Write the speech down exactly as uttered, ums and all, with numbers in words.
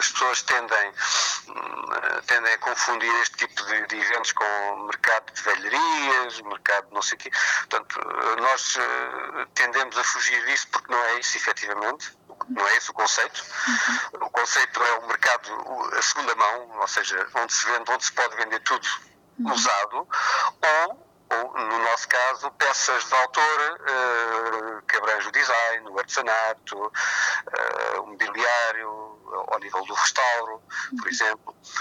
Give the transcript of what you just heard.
as pessoas tendem, tendem a confundir este tipo de, de eventos com mercado de velharias, mercado de não sei o quê. Portanto, nós tendemos a fugir disso porque não é isso, efetivamente. Não é esse o conceito. O conceito é o mercado, a segunda mão, ou seja, onde se vende, onde se pode vender tudo usado, ou, ou no nosso caso, peças de autor uh, que abrange o design, o artesanato, uh, o mobiliário, ao nível do restauro, por exemplo.